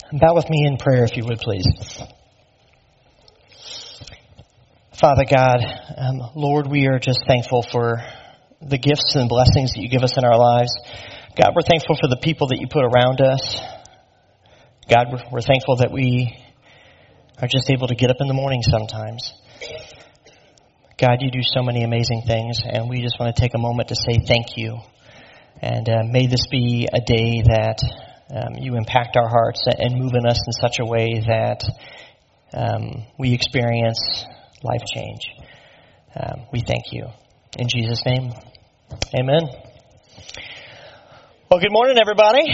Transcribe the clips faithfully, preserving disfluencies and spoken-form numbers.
Bow with me in prayer, if you would, please. Father God, um, Lord, we are just thankful for the gifts and blessings that you give us in our lives. God, we're thankful for the people that you put around us. God, we're, we're thankful that we are just able to get up in the morning sometimes. God, you do so many amazing things, and we just want to take a moment to say thank you. And uh, may this be a day that um, you impact our hearts and move in us in such a way that um, we experience life change. Um, we thank you. In Jesus' name, amen. Well, good morning, everybody.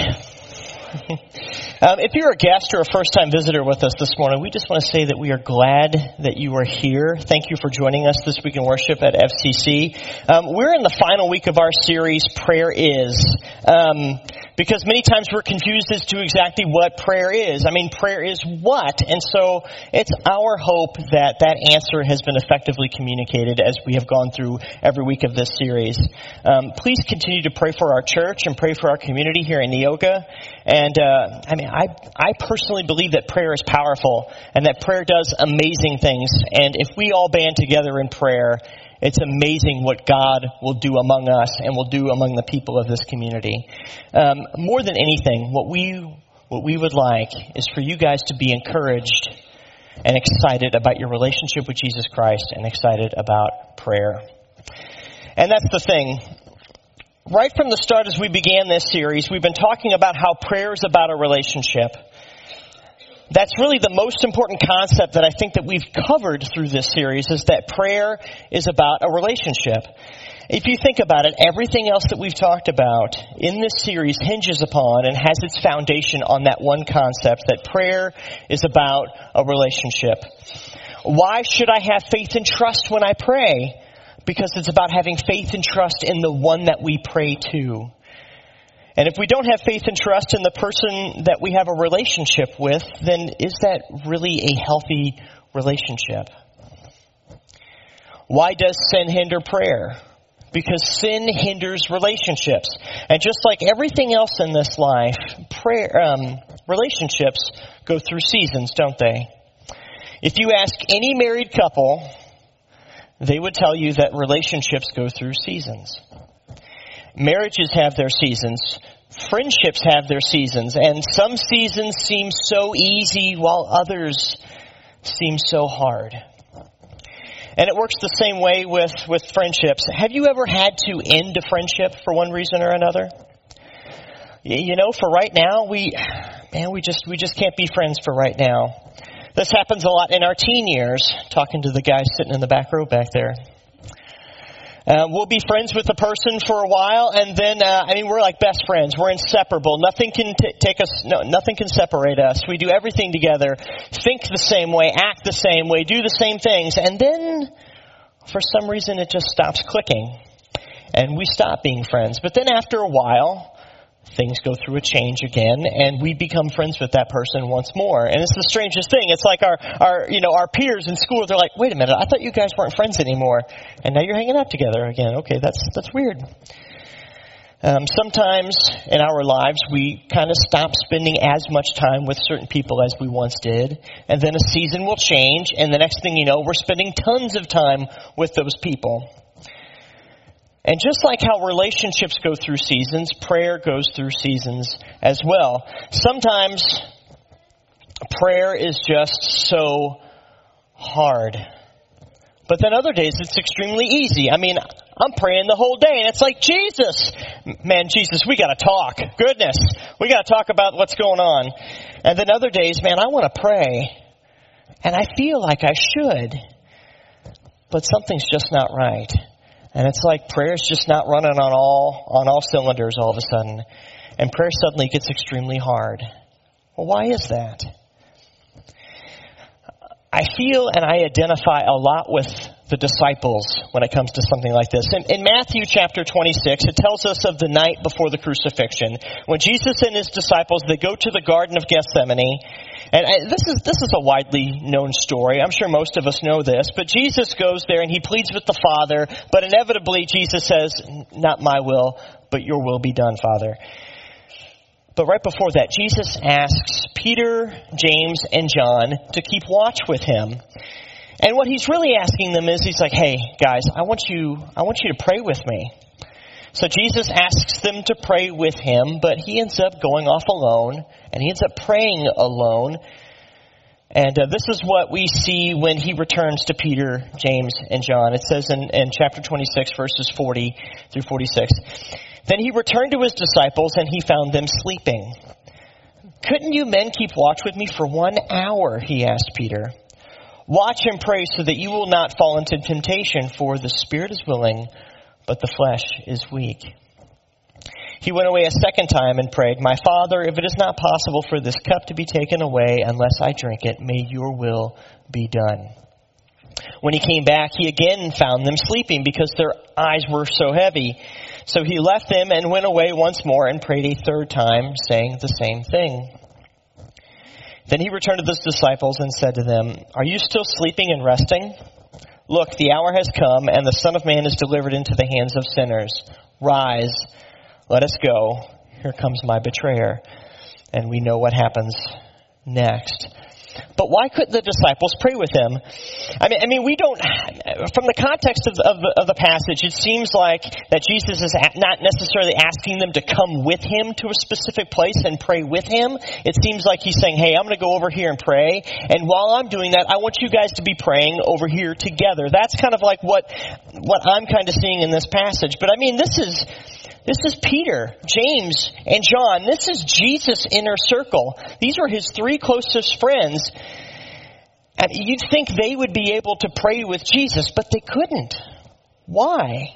Um, if you're a guest or a first-time visitor with us this morning, we just want to say that we are glad that you are here. Thank you for joining us this week in worship at F C C. Um, we're in the final week of our series, Prayer Is, um, because many times we're confused as to exactly what prayer is. I mean, prayer is what? And so it's our hope that that answer has been effectively communicated as we have gone through every week of this series. Um, please continue to pray for our church and pray for our community here in Neoga. And, uh, I mean, I, I personally believe that prayer is powerful and that prayer does amazing things. And if we all band together in prayer, it's amazing what God will do among us and will do among the people of this community. Um, more than anything, what we, what we would like is for you guys to be encouraged and excited about your relationship with Jesus Christ and excited about prayer. And that's the thing. Right from the start as we began this series, we've been talking about how prayer is about a relationship. That's really the most important concept that I think that we've covered through this series, is that prayer is about a relationship. If you think about it, everything else that we've talked about in this series hinges upon and has its foundation on that one concept, that prayer is about a relationship. Why should I have faith and trust when I pray? Because it's about having faith and trust in the one that we pray to. And if we don't have faith and trust in the person that we have a relationship with, then is that really a healthy relationship? Why does sin hinder prayer? Because sin hinders relationships. And just like everything else in this life, prayer, um, relationships go through seasons, don't they? If you ask any married couple, they would tell you that relationships go through seasons. Marriages have their seasons. Friendships have their seasons. And some seasons seem so easy while others seem so hard. And it works the same way with, with friendships. Have you ever had to end a friendship for one reason or another? You know, for right now, we, man, we just, we just can't be friends for right now. This happens a lot in our teen years, talking to the guy sitting in the back row back there. Uh, we'll be friends with a person for a while, and then, uh, I mean, we're like best friends. We're inseparable. Nothing can t- take us, no, nothing can separate us. We do everything together, think the same way, act the same way, do the same things, and then, for some reason, it just stops clicking, and we stop being friends. But then after a while, things go through a change again, and we become friends with that person once more. And it's the strangest thing. It's like our, our, you know, our peers in school. They're like, "Wait a minute, I thought you guys weren't friends anymore, and now you're hanging out together again." Okay, that's that's weird. Um, sometimes in our lives, we kind of stop spending as much time with certain people as we once did, and then a season will change, and the next thing you know, we're spending tons of time with those people. And just like how relationships go through seasons, prayer goes through seasons as well. Sometimes prayer is just so hard. But then other days it's extremely easy. I mean, I'm praying the whole day and it's like, Jesus, man, Jesus, we got to talk. Goodness, we got to talk about what's going on. And then other days, man, I want to pray. And I feel like I should. But something's just not right. And it's like prayer's just not running on all on all cylinders all of a sudden. And prayer suddenly gets extremely hard. Well, why is that? I feel and I identify a lot with the disciples when it comes to something like this. In, in Matthew chapter twenty-six, it tells us of the night before the crucifixion. When Jesus and his disciples, they go to the Garden of Gethsemane. And I, this is this is a widely known story. I'm sure most of us know this. But Jesus goes there and he pleads with the Father. But inevitably, Jesus says, "Not my will, but your will be done, Father." But right before that, Jesus asks Peter, James, and John to keep watch with him. And what he's really asking them is, he's like, hey, guys, I want you, I want you to pray with me. So Jesus asks them to pray with him, but he ends up going off alone, and he ends up praying alone. And uh, this is what we see when he returns to Peter, James, and John. It says in, in chapter twenty-six, verses forty through forty-six, then he returned to his disciples, and he found them sleeping. Couldn't you men keep watch with me for one hour, he asked Peter. Watch and pray so that you will not fall into temptation, for the spirit is willing, but the flesh is weak. He went away a second time and prayed, my Father, if it is not possible for this cup to be taken away unless I drink it, may your will be done. When he came back, he again found them sleeping because their eyes were so heavy. So he left them and went away once more and prayed a third time, saying the same thing. Then he returned to his disciples and said to them, are you still sleeping and resting? Look, the hour has come, and the Son of Man is delivered into the hands of sinners. Rise, let us go. Here comes my betrayer. And we know what happens next. But why couldn't the disciples pray with him? I mean, I mean, we don't, from the context of, of, of the passage, it seems like that Jesus is not necessarily asking them to come with him to a specific place and pray with him. It seems like he's saying, hey, I'm going to go over here and pray. And while I'm doing that, I want you guys to be praying over here together. That's kind of like what, what I'm kind of seeing in this passage. But I mean, this is, This is Peter, James, and John. This is Jesus' inner circle. These were his three closest friends. And you'd think they would be able to pray with Jesus, but they couldn't. Why?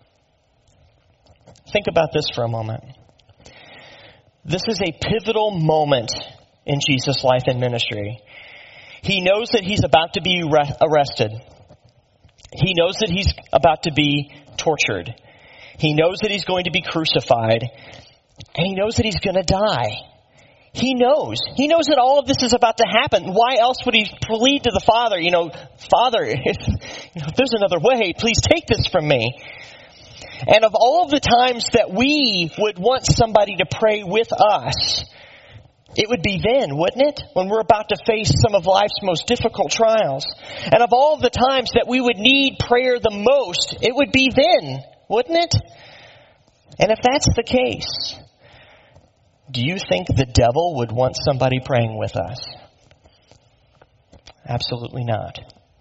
Think about this for a moment. This is a pivotal moment in Jesus' life and ministry. He knows that he's about to be arrested. He knows that he's about to be tortured. He knows that he's going to be crucified, and he knows that he's going to die. He knows. He knows that all of this is about to happen. Why else would he plead to the Father, you know, Father, if, you know, if there's another way, please take this from me. And of all of the times that we would want somebody to pray with us, it would be then, wouldn't it? When we're about to face some of life's most difficult trials. And of all of the times that we would need prayer the most, it would be then, wouldn't it? And if that's the case, do you think the devil would want somebody praying with us? Absolutely not.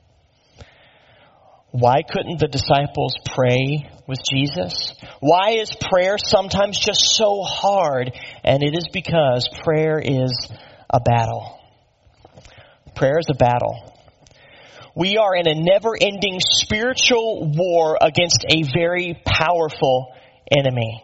Why couldn't the disciples pray with Jesus? Why is prayer sometimes just so hard? And it is because prayer is a battle. Prayer is a battle. We are in a never-ending spiritual war against a very powerful enemy.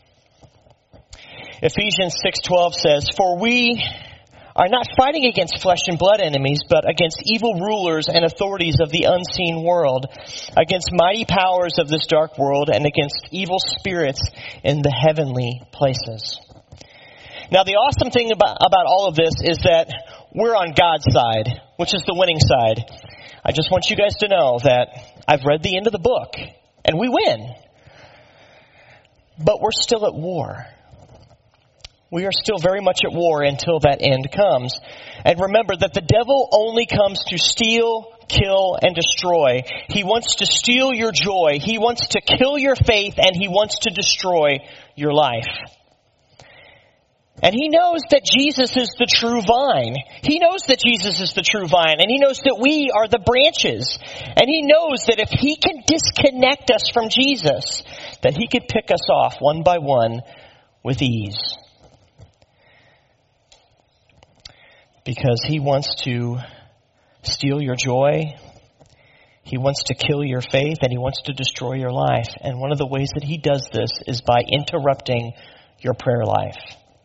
Ephesians six twelve says, "For we are not fighting against flesh and blood enemies, but against evil rulers and authorities of the unseen world, against mighty powers of this dark world, and against evil spirits in the heavenly places." Now, the awesome thing about, about all of this is that we're on God's side, which is the winning side. I just want you guys to know that I've read the end of the book, and we win. But we're still at war. We are still very much at war until that end comes. And remember that the devil only comes to steal, kill, and destroy. He wants to steal your joy. He wants to kill your faith, and he wants to destroy your life. And he knows that Jesus is the true vine. He knows that Jesus is the true vine. And he knows that we are the branches. And he knows that if he can disconnect us from Jesus, that he could pick us off one by one with ease. Because he wants to steal your joy. He wants to kill your faith. And he wants to destroy your life. And one of the ways that he does this is by interrupting your prayer life.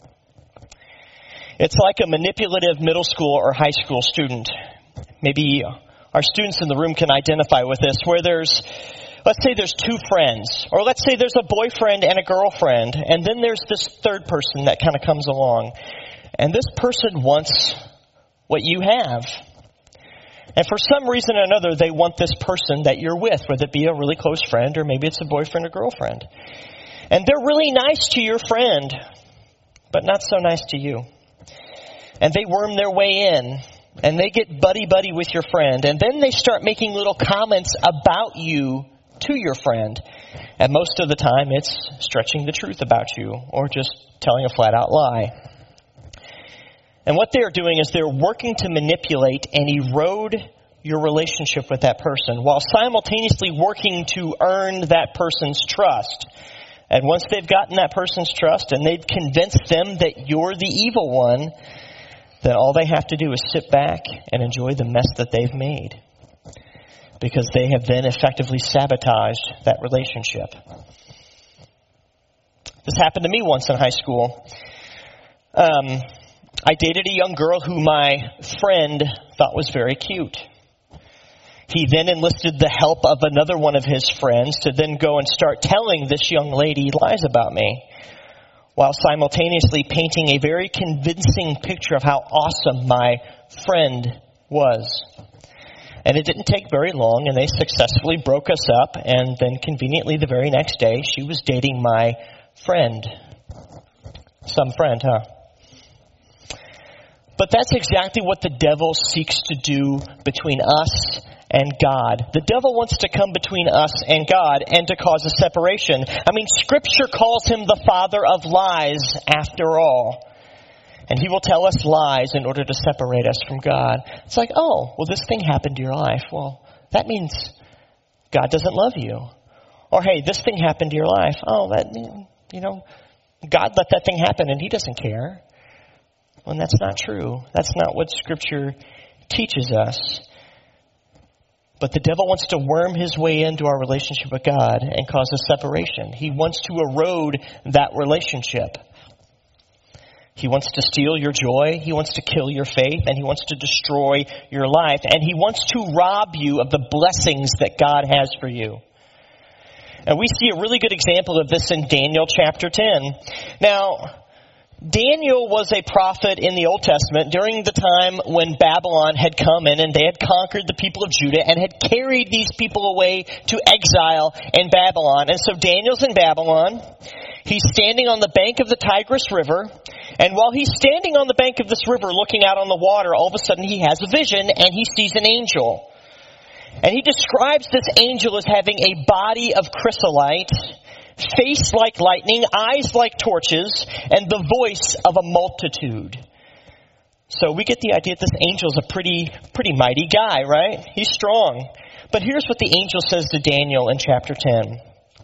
It's like a manipulative middle school or high school student. Maybe our students in the room can identify with this, where there's, let's say there's two friends, or let's say there's a boyfriend and a girlfriend, and then there's this third person that kind of comes along. And this person wants what you have. And for some reason or another, they want this person that you're with, whether it be a really close friend or maybe it's a boyfriend or girlfriend. And they're really nice to your friend. but not so nice to you. And they worm their way in, and they get buddy-buddy with your friend, and then they start making little comments about you to your friend. And most of the time, it's stretching the truth about you, or just telling a flat-out lie. And what they're doing is they're working to manipulate and erode your relationship with that person, while simultaneously working to earn that person's trust. And once they've gotten that person's trust and they've convinced them that you're the evil one, then all they have to do is sit back and enjoy the mess that they've made, because they have then effectively sabotaged that relationship. This happened to me once in high school. Um, I dated a young girl who my friend thought was very cute. He then enlisted the help of another one of his friends to then go and start telling this young lady lies about me, while simultaneously painting a very convincing picture of how awesome my friend was. And it didn't take very long, and they successfully broke us up, and then conveniently the very next day, she was dating my friend. Some friend, huh? But that's exactly what the devil seeks to do between us and God. The devil wants to come between us and God and to cause a separation. I mean, Scripture calls him the father of lies after all. And he will tell us lies in order to separate us from God. It's like, oh, well, this thing happened to your life. Well, that means God doesn't love you. Or, hey, this thing happened to your life. Oh, that, you know, God let that thing happen and he doesn't care. Well, that's not true. That's not what Scripture teaches us. But the devil wants to worm his way into our relationship with God and cause a separation. He wants to erode that relationship. He wants to steal your joy. He wants to kill your faith. And he wants to destroy your life. And he wants to rob you of the blessings that God has for you. And we see a really good example of this in Daniel chapter ten. Now, Daniel was a prophet in the Old Testament during the time when Babylon had come in and they had conquered the people of Judah and had carried these people away to exile in Babylon. And so Daniel's in Babylon. He's standing on the bank of the Tigris River. And while he's standing on the bank of this river looking out on the water, all of a sudden he has a vision and he sees an angel. And he describes this angel as having a body of chrysolite, face like lightning, eyes like torches, and the voice of a multitude. So we get the idea that this angel is a pretty, pretty mighty guy, right? He's strong. But here's what the angel says to Daniel in chapter ten.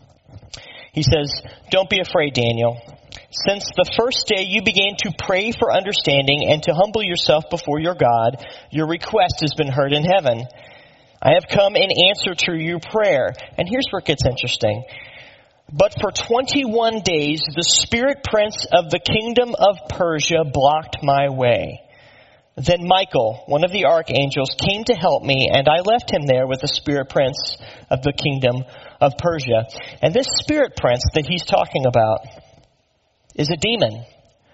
He says, "Don't be afraid, Daniel. Since the first day you began to pray for understanding and to humble yourself before your God, your request has been heard in heaven. I have come in answer to your prayer." And here's where it gets interesting. "But for twenty-one days, the spirit prince of the kingdom of Persia blocked my way. Then Michael, one of the archangels, came to help me, and I left him there with the spirit prince of the kingdom of Persia." And this spirit prince that he's talking about is a demon.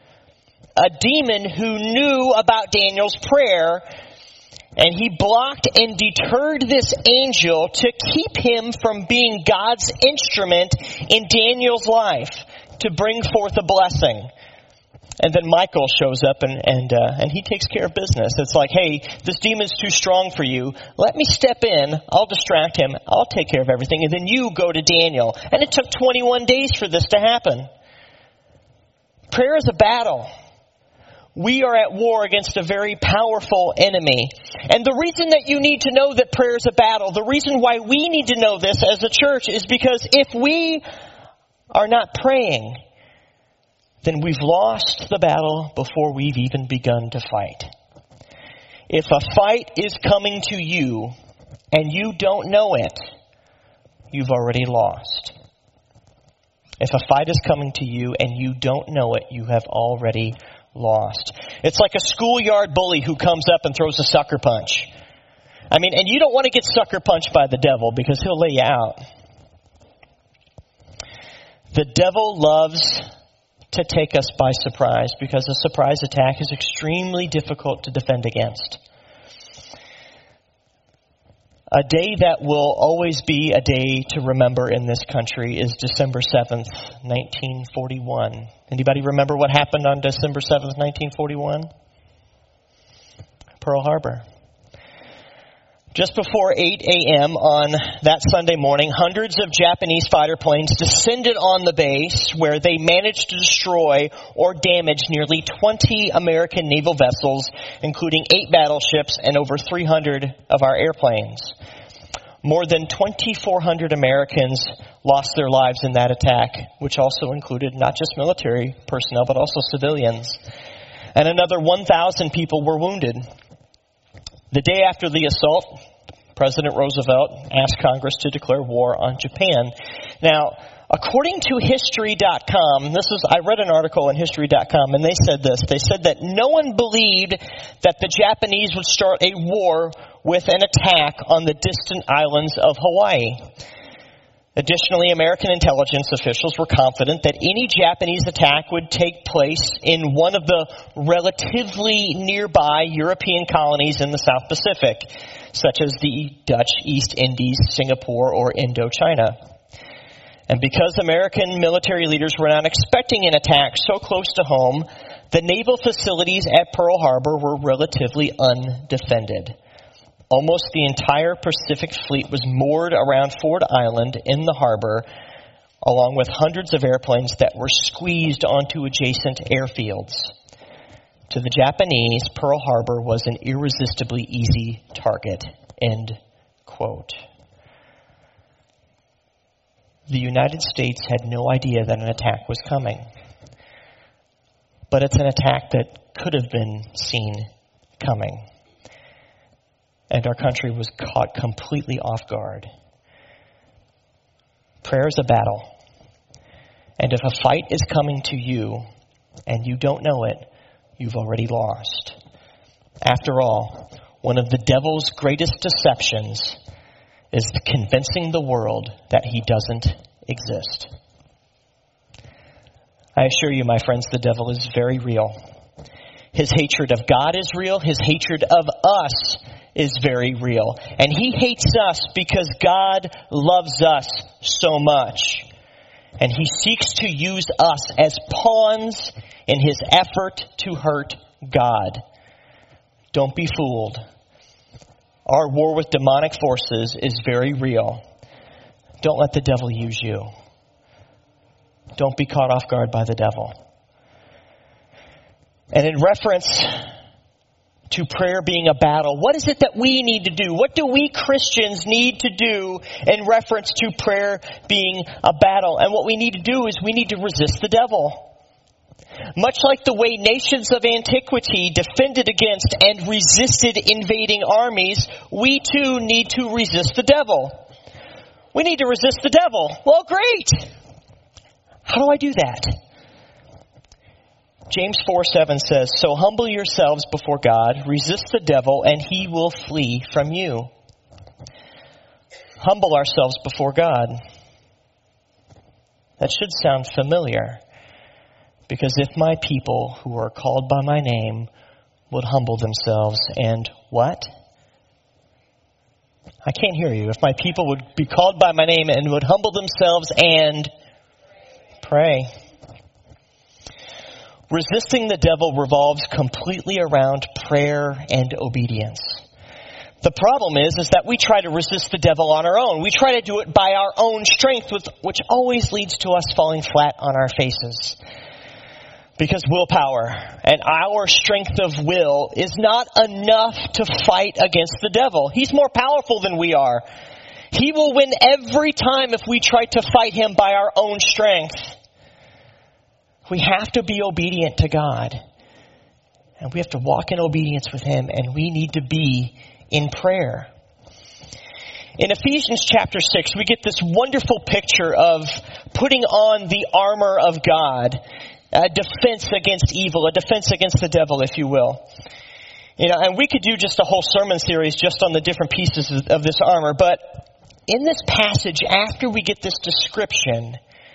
A demon who knew about Daniel's prayer, and he blocked and deterred this angel to keep him from being God's instrument in Daniel's life to bring forth a blessing. And then Michael shows up and and uh, and he takes care of business. It's like, hey, this demon's too strong for you. Let me step in. I'll distract him. I'll take care of everything. And then you go to Daniel. And it took twenty-one days for this to happen. Prayer is a battle. We are at war against a very powerful enemy. And the reason that you need to know that prayer is a battle, the reason why we need to know this as a church is because if we are not praying, then we've lost the battle before we've even begun to fight. If a fight is coming to you and you don't know it, you've already lost. If a fight is coming to you and you don't know it, you have already lost. It's like a schoolyard bully who comes up and throws a sucker punch. I mean, and you don't want to get sucker punched by the devil because he'll lay you out. The devil loves to take us by surprise because a surprise attack is extremely difficult to defend against. A day that will always be a day to remember in this country is December seventh, nineteen forty-one. Anybody remember what happened on December seventh, nineteen forty-one? Pearl Harbor. Just before eight a.m. on that Sunday morning, hundreds of Japanese fighter planes descended on the base where they managed to destroy or damage nearly twenty American naval vessels, including eight battleships and over three hundred of our airplanes. More than twenty-four hundred Americans lost their lives in that attack, which also included not just military personnel, but also civilians. And another one thousand people were wounded. The day after the assault, President Roosevelt asked Congress to declare war on Japan. Now, according to History dot com, this is, I read an article in History dot com, and they said this. They said that no one believed that the Japanese would start a war with an attack on the distant islands of Hawaii. Additionally, American intelligence officials were confident that any Japanese attack would take place in one of the relatively nearby European colonies in the South Pacific, such as the Dutch East Indies, Singapore, or Indochina. And because American military leaders were not expecting an attack so close to home, the naval facilities at Pearl Harbor were relatively undefended. Almost the entire Pacific Fleet was moored around Ford Island in the harbor, along with hundreds of airplanes that were squeezed onto adjacent airfields. To the Japanese, Pearl Harbor was an irresistibly easy target. End quote. The United States had no idea that an attack was coming. But it's an attack that could have been seen coming. And our country was caught completely off guard. Prayer is a battle. And if a fight is coming to you and you don't know it, you've already lost. After all, one of the devil's greatest deceptions is convincing the world that he doesn't exist. I assure you, my friends, the devil is very real. His hatred of God is real. His hatred of us is very real. And he hates us because God loves us so much. And he seeks to use us as pawns in his effort to hurt God. Don't be fooled. Our war with demonic forces is very real. Don't let the devil use you. Don't be caught off guard by the devil. And in reference to prayer being a battle, what is it that we need to do? What do we Christians need to do in reference to prayer being a battle? And what we need to do is we need to resist the devil. Much like the way nations of antiquity defended against and resisted invading armies, we too need to resist the devil. We need to resist the devil. Well, great. How do I do that? James four seven says, "So humble yourselves before God, resist the devil, and he will flee from you." Humble ourselves before God. That should sound familiar. Because if my people who are called by my name would humble themselves and what? I can't hear you. If my people would be called by my name and would humble themselves and pray. Resisting the devil revolves completely around prayer and obedience. The problem is, is that we try to resist the devil on our own. We try to do it by our own strength, which always leads to us falling flat on our faces. Because willpower and our strength of will is not enough to fight against the devil. He's more powerful than we are. He will win every time if we try to fight him by our own strength. We have to be obedient to God. And we have to walk in obedience with him. And we need to be in prayer. In Ephesians chapter six, we get this wonderful picture of putting on the armor of God. A defense against evil, a defense against the devil, if you will. You know, and we could do just a whole sermon series just on the different pieces of this armor. But in this passage, after we get this description,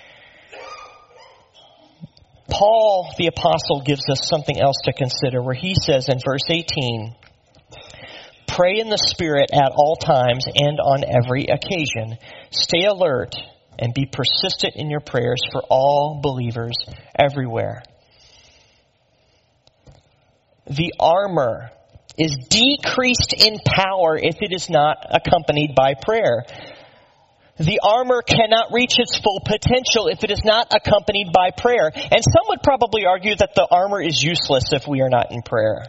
Paul, the apostle, gives us something else to consider, where he says in verse eighteen, Pray in the Spirit at all times and on every occasion. Stay alert and be persistent in your prayers for all believers everywhere. The armor is decreased in power if it is not accompanied by prayer. The armor cannot reach its full potential if it is not accompanied by prayer. And some would probably argue that the armor is useless if we are not in prayer.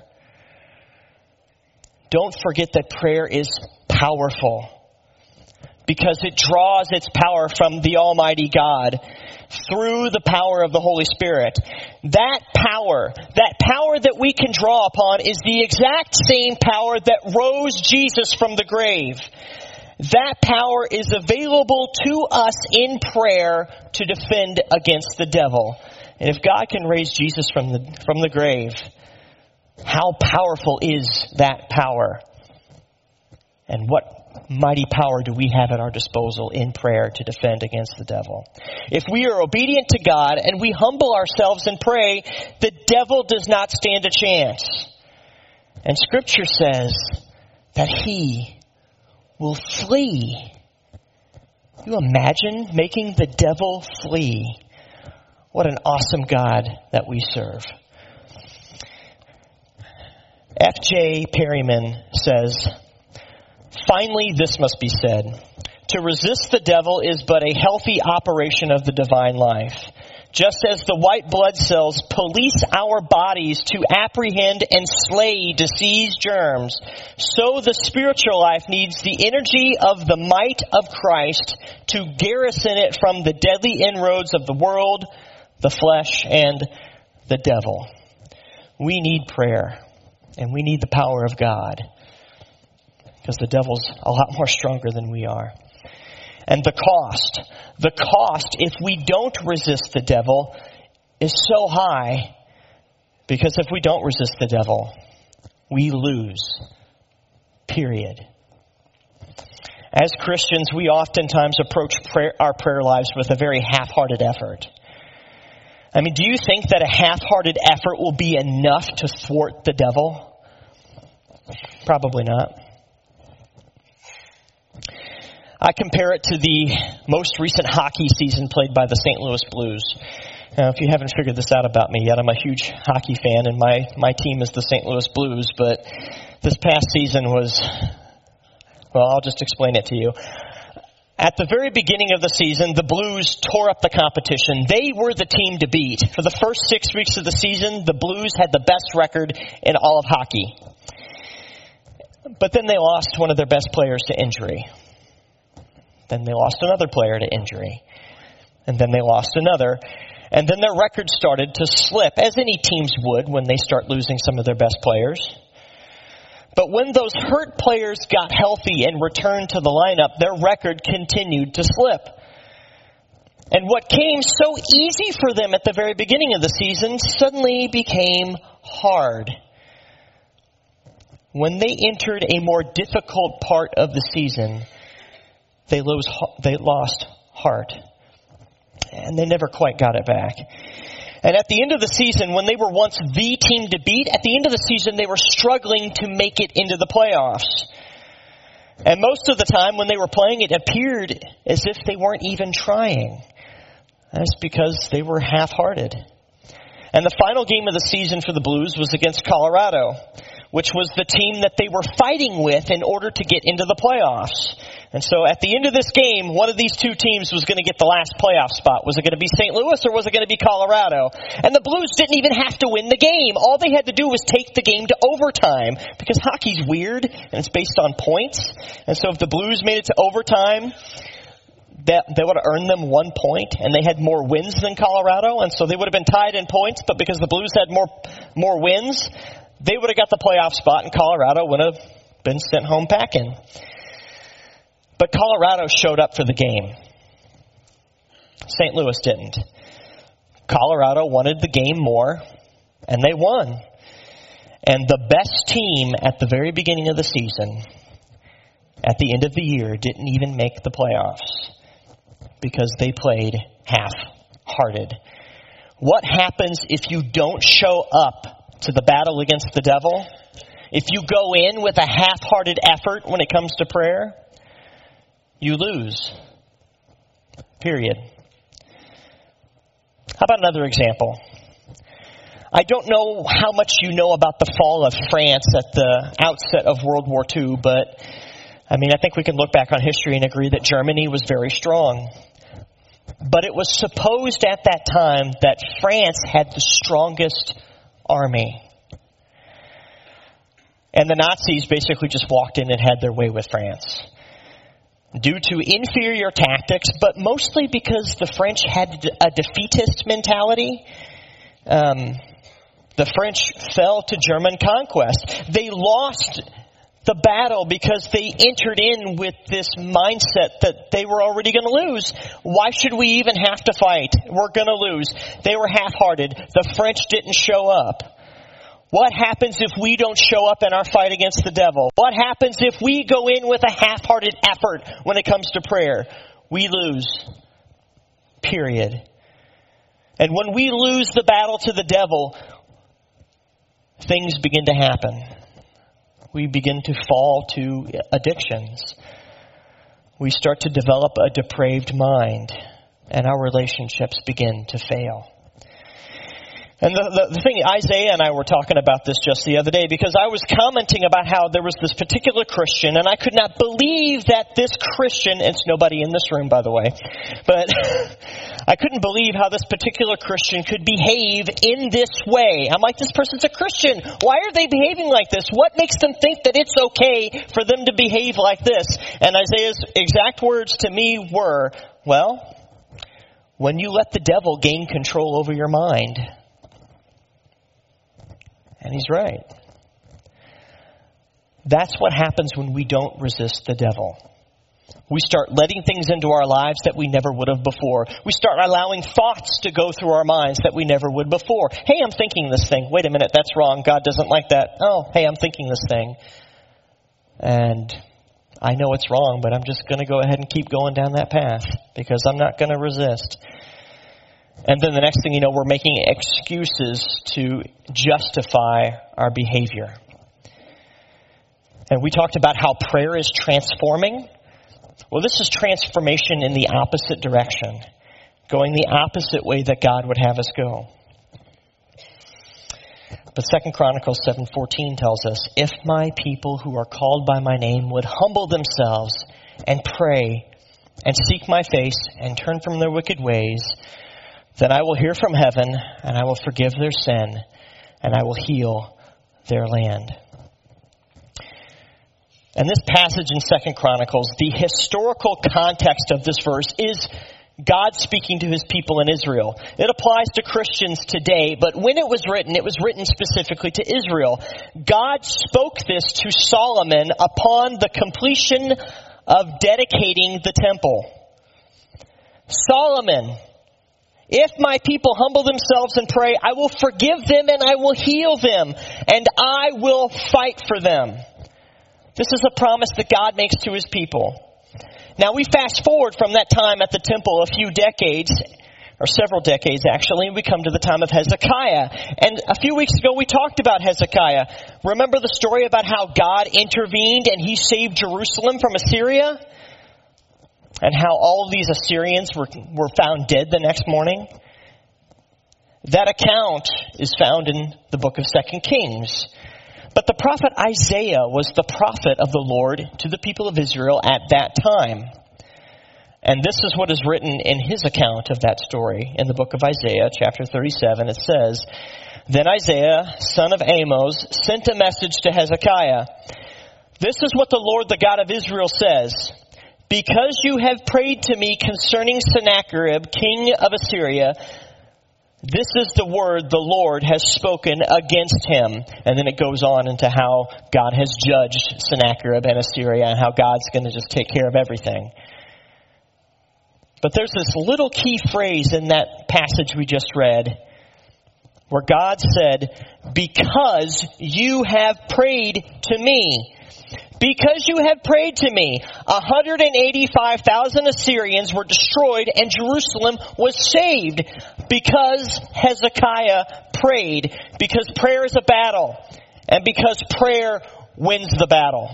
Don't forget that prayer is powerful because it draws its power from the Almighty God through the power of the Holy Spirit. That power, that power that we can draw upon is the exact same power that rose Jesus from the grave. That power is available to us in prayer to defend against the devil. And if God can raise Jesus from the from the grave, how powerful is that power? And what mighty power do we have at our disposal in prayer to defend against the devil? If we are obedient to God and we humble ourselves and pray, the devil does not stand a chance. And Scripture says that he will flee. You imagine making the devil flee? What an awesome God that we serve. F J Perryman says, "Finally, this must be said. To resist the devil is but a healthy operation of the divine life. Just as the white blood cells police our bodies to apprehend and slay disease germs, so the spiritual life needs the energy of the might of Christ to garrison it from the deadly inroads of the world, the flesh, and the devil." We need prayer, and we need the power of God, because the devil's a lot more stronger than we are. And the cost, the cost if we don't resist the devil is so high, because if we don't resist the devil, we lose. Period. As Christians, we oftentimes approach prayer, our prayer lives with a very half-hearted effort. I mean, do you think that a half-hearted effort will be enough to thwart the devil? Probably not. I compare it to the most recent hockey season played by the Saint Louis Blues. Now, if you haven't figured this out about me yet, I'm a huge hockey fan, and my, my team is the Saint Louis Blues, but this past season was, well, I'll just explain it to you. At the very beginning of the season, the Blues tore up the competition. They were the team to beat. For the first six weeks of the season, the Blues had the best record in all of hockey. But then they lost one of their best players to injury. Then they lost another player to injury. And then they lost another. And then their record started to slip, as any teams would when they start losing some of their best players. But when those hurt players got healthy and returned to the lineup, their record continued to slip. And what came so easy for them at the very beginning of the season suddenly became hard. When they entered a more difficult part of the season, they lost, they lost heart. And they never quite got it back. And at the end of the season, when they were once the team to beat, at the end of the season, they were struggling to make it into the playoffs. And most of the time when they were playing, it appeared as if they weren't even trying. That's because they were half-hearted. And the final game of the season for the Blues was against Colorado, which was the team that they were fighting with in order to get into the playoffs. And so at the end of this game, one of these two teams was going to get the last playoff spot. Was it going to be Saint Louis or was it going to be Colorado? And the Blues didn't even have to win the game. All they had to do was take the game to overtime, because hockey's weird and it's based on points. And so if the Blues made it to overtime, that they would have earned them one point, and they had more wins than Colorado, and so they would have been tied in points. But because the Blues had more more wins, they would have got the playoff spot, and Colorado would have been sent home packing. But Colorado showed up for the game. Saint Louis didn't. Colorado wanted the game more, and they won. And the best team at the very beginning of the season, at the end of the year, didn't even make the playoffs because they played half-hearted. What happens if you don't show up to the battle against the devil? If you go in with a half-hearted effort when it comes to prayer, you lose. Period. How about another example? I don't know how much you know about the fall of France at the outset of World War Two, but I mean, I think we can look back on history and agree that Germany was very strong. But it was supposed at that time that France had the strongest army. And the Nazis basically just walked in and had their way with France. Due to inferior tactics, but mostly because the French had a defeatist mentality. Um, the French fell to German conquest. They lost the battle because they entered in with this mindset that they were already going to lose. Why should we even have to fight? We're going to lose. They were half-hearted. The French didn't show up. What happens if we don't show up in our fight against the devil? What happens if we go in with a half-hearted effort when it comes to prayer? We lose. Period. And when we lose the battle to the devil, things begin to happen. We begin to fall to addictions. We start to develop a depraved mind, and our relationships begin to fail. And the, the, the thing, Isaiah and I were talking about this just the other day because I was commenting about how there was this particular Christian, and I could not believe that this Christian, it's nobody in this room, by the way, but I couldn't believe how this particular Christian could behave in this way. I'm like, this person's a Christian. Why are they behaving like this? What makes them think that it's okay for them to behave like this? And Isaiah's exact words to me were, well, when you let the devil gain control over your mind. And he's right. That's what happens when we don't resist the devil. We start letting things into our lives that we never would have before. We start allowing thoughts to go through our minds that we never would before. Hey, I'm thinking this thing. Wait a minute, that's wrong. God doesn't like that. Oh, hey, I'm thinking this thing. And I know it's wrong, but I'm just going to go ahead and keep going down that path because I'm not going to resist. And then the next thing you know, we're making excuses to justify our behavior. And we talked about how prayer is transforming. Well, this is transformation in the opposite direction, going the opposite way that God would have us go. But Second Chronicles seven fourteen tells us, if my people who are called by my name would humble themselves and pray and seek my face and turn from their wicked ways, then I will hear from heaven, and I will forgive their sin, and I will heal their land. And this passage in Second Chronicles, the historical context of this verse is God speaking to his people in Israel. It applies to Christians today, but when it was written, it was written specifically to Israel. God spoke this to Solomon upon the completion of dedicating the temple. Solomon, if my people humble themselves and pray, I will forgive them and I will heal them, and I will fight for them. This is a promise that God makes to his people. Now we fast forward from that time at the temple a few decades, or several decades actually, and we come to the time of Hezekiah. And a few weeks ago we talked about Hezekiah. Remember the story about how God intervened and he saved Jerusalem from Assyria? And how all of these Assyrians were, were found dead the next morning? That account is found in the book of Second Kings. But the prophet Isaiah was the prophet of the Lord to the people of Israel at that time. And this is what is written in his account of that story. In the book of Isaiah, chapter thirty-seven, it says, Then Isaiah, son of Amos, sent a message to Hezekiah. This is what the Lord, the God of Israel, says. Because you have prayed to me concerning Sennacherib, king of Assyria, this is the word the Lord has spoken against him. And then it goes on into how God has judged Sennacherib and Assyria and how God's going to just take care of everything. But there's this little key phrase in that passage we just read where God said, because you have prayed to me. Because you have prayed to me, one hundred eighty-five thousand Assyrians were destroyed and Jerusalem was saved because Hezekiah prayed. Because prayer is a battle. and because prayer wins the battle.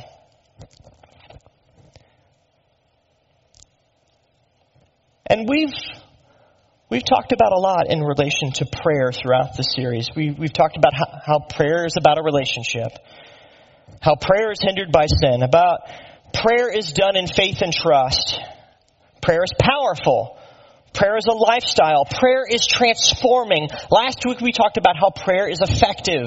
And we've we've talked about a lot in relation to prayer throughout the series. We, we've talked about how, how prayer is about a relationship, how prayer is hindered by sin, about prayer is done in faith and trust. Prayer is powerful. Prayer is a lifestyle. Prayer is transforming. Last week we talked about how prayer is effective.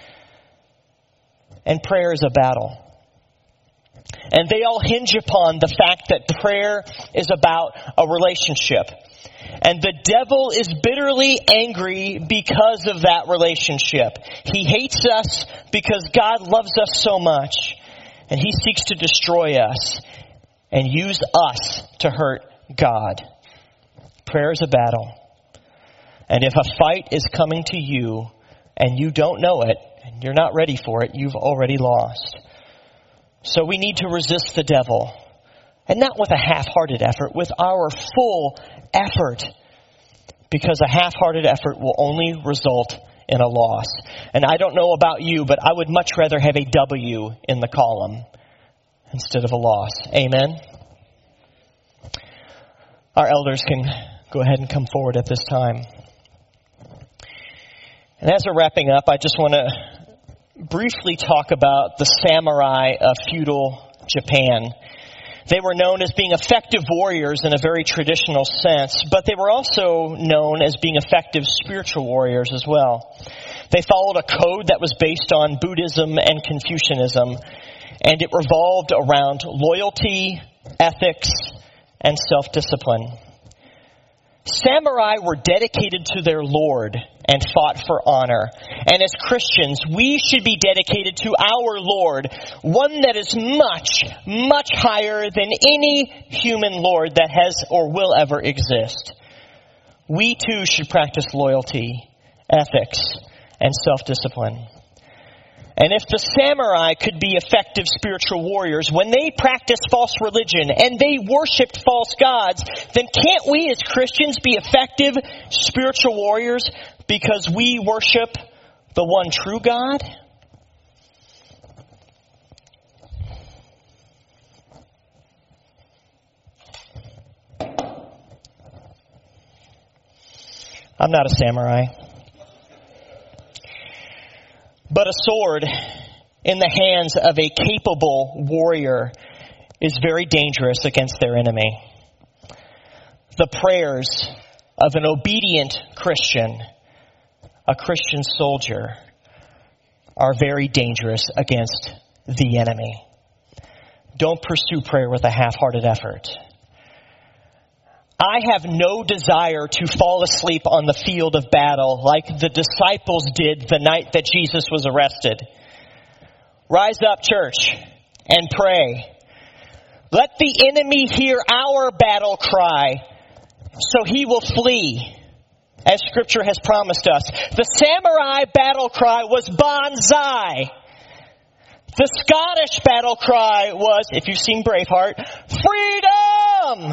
And prayer is a battle. And they all hinge upon the fact that prayer is about a relationship. And the devil is bitterly angry because of that relationship. He hates us because God loves us so much. And he seeks to destroy us and use us to hurt God. Prayer is a battle. And if a fight is coming to you and you don't know it, and you're not ready for it, you've already lost. So we need to resist the devil. And not with a half-hearted effort, with our full effort. Because a half-hearted effort will only result in a loss. And I don't know about you, but I would much rather have a W in the column instead of a loss. Amen? Our elders can go ahead and come forward at this time. And as we're wrapping up, I just want to briefly talk about the samurai of feudal Japan. They were known as being effective warriors in a very traditional sense, but they were also known as being effective spiritual warriors as well. They followed a code that was based on Buddhism and Confucianism, and it revolved around loyalty, ethics, and self-discipline. Samurai were dedicated to their Lord and fought for honor. And as Christians, we should be dedicated to our Lord, one that is much, much higher than any human Lord that has or will ever exist. We too should practice loyalty, ethics, and self-discipline. And if the samurai could be effective spiritual warriors, when they practiced false religion and they worshipped false gods, then can't we as Christians be effective spiritual warriors because we worship the one true God? I'm not a samurai. But a sword in the hands of a capable warrior is very dangerous against their enemy. The prayers of an obedient Christian, a Christian soldier, are very dangerous against the enemy. Don't pursue prayer with a half-hearted effort. I have no desire to fall asleep on the field of battle like the disciples did the night that Jesus was arrested. Rise up, church, and pray. Let the enemy hear our battle cry, so he will flee, as Scripture has promised us. The samurai battle cry was Banzai. The Scottish battle cry was, if you've seen Braveheart, freedom!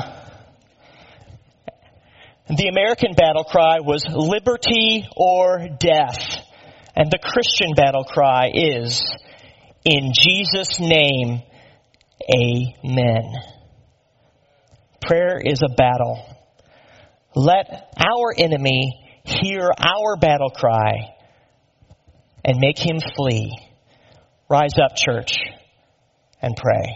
The American battle cry was liberty or death. And the Christian battle cry is, in Jesus' name, amen. Prayer is a battle. Let our enemy hear our battle cry and make him flee. Rise up, church, and pray.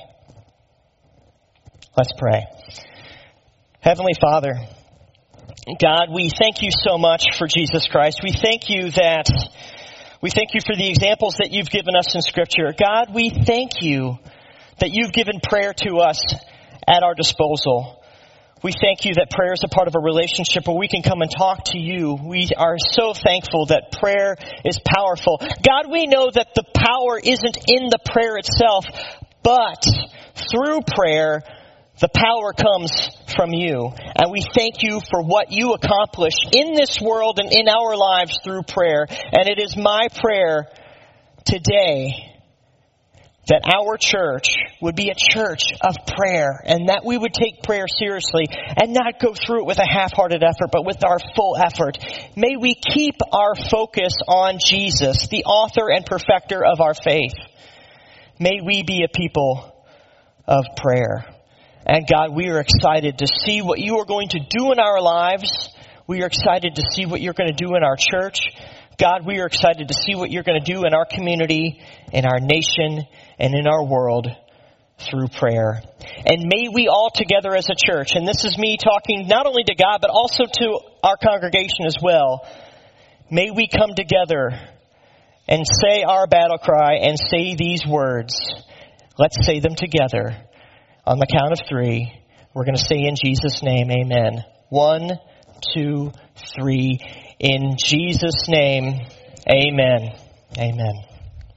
Let's pray. Heavenly Father, God, we thank you so much for Jesus Christ. We thank you that, we thank you for the examples that you've given us in Scripture. God, we thank you that you've given prayer to us at our disposal. We thank you that prayer is a part of a relationship where we can come and talk to you. We are so thankful that prayer is powerful. God, we know that the power isn't in the prayer itself, but through prayer, the power comes from you. And we thank you for what you accomplish in this world and in our lives through prayer. And it is my prayer today that our church would be a church of prayer, and that we would take prayer seriously and not go through it with a half-hearted effort, but with our full effort. May we keep our focus on Jesus, the author and perfecter of our faith. May we be a people of prayer. And God, we are excited to see what you are going to do in our lives. We are excited to see what you're going to do in our church. God, we are excited to see what you're going to do in our community, in our nation, and in our world through prayer. And may we all together as a church, and this is me talking not only to God, but also to our congregation as well, may we come together and say our battle cry and say these words. Let's say them together. On the count of three, we're going to say in Jesus' name, amen. One, two, three. In Jesus' name, amen. Amen.